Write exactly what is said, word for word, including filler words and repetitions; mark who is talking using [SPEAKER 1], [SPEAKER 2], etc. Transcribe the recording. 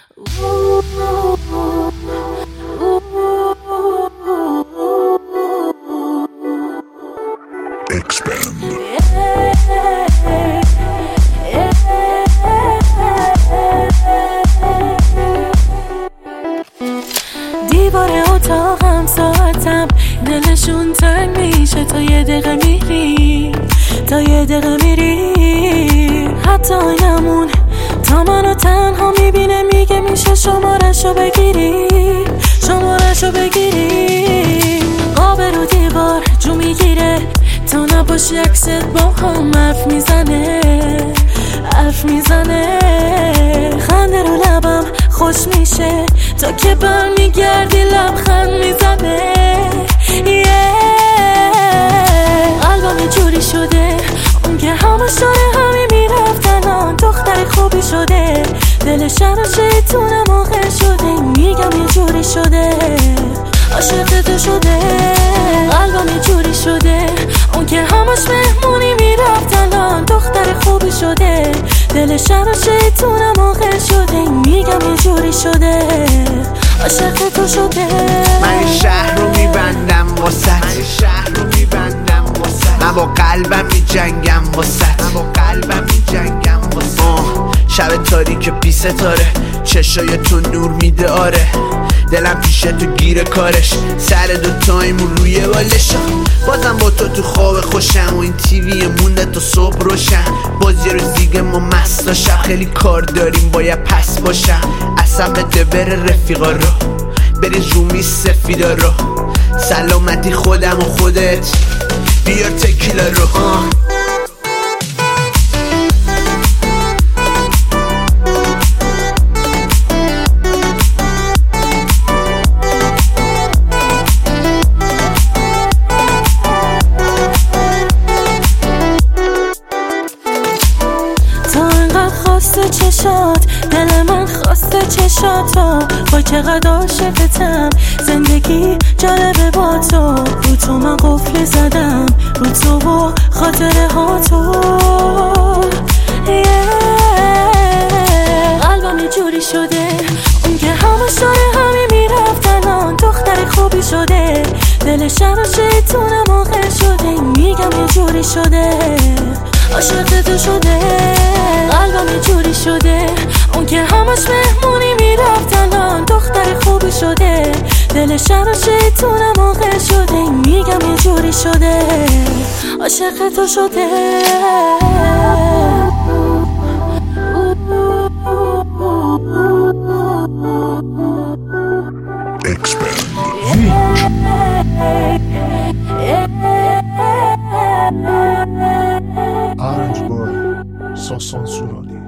[SPEAKER 1] دیوار اتاقم ساعتم دلشون تنگ میشه تا یه دقیقه میری تا یه دقیقه میری حتی آینمون تا منو تنها میبینه میگه میشه شمارشو بگیری شمارشو بگیری آب رو دیوار جو میگیره تا نباشی عکست با هم حرف میزنه حرف میزنه خنده رو لبم خوش میشه تا که بر میگردی لبخند میزنه yeah. قلبم یه جوری شده اون که همش داره همین میرفتن دختر خوبی شده دلش رو شیطونه موقع شده میگم یه جوری شده عاشق تو شده قلبم یه جوری شده اون که همش مهمونی میرفتن دختر خوبی شده دلش رو شیطونه موقع شده میگم یه جوری شده عاشق تو شده
[SPEAKER 2] من این شهر رو میبندم واسط من شهر رو میبندم واسط من با قلبم میجنگم واسط من با قلبم میجنگم واسط شب تاریک بی ستاره چشای تو نور میده آره دلم پیشه تو گیر کارش سر دو تایمون روی بالشم بازم با تو تو خواب خوشم و این تیوی مونده تا صبح روشن بازی رو زیگه ما مستا شب خیلی کار داریم باید پس باشم اصلا بده بره رفیقا رو بری رومی سفیدا رو سلامتی خودم و خودت بیار تکیلا رو آه.
[SPEAKER 1] خواسته چشات دل من خواسته چشاتو با چقدر عاشقتم زندگی جالبه با تو رو تو من قفل زدم رو تو و خاطره ها تو yeah. قلبم یه جوری شده اون که همش داره همین میرفتن دختر خوبی شده دلش رو شیطونه موقع شده میگم یه جوری شده عاشق تو شده قلبم یه جوری شده اون که همش مهمونی میرفتن دختر خوبی شده دلش رو شیطونه موقع شده میگم یه جوری شده عاشق تو شده
[SPEAKER 3] Orange Boy, sans censure.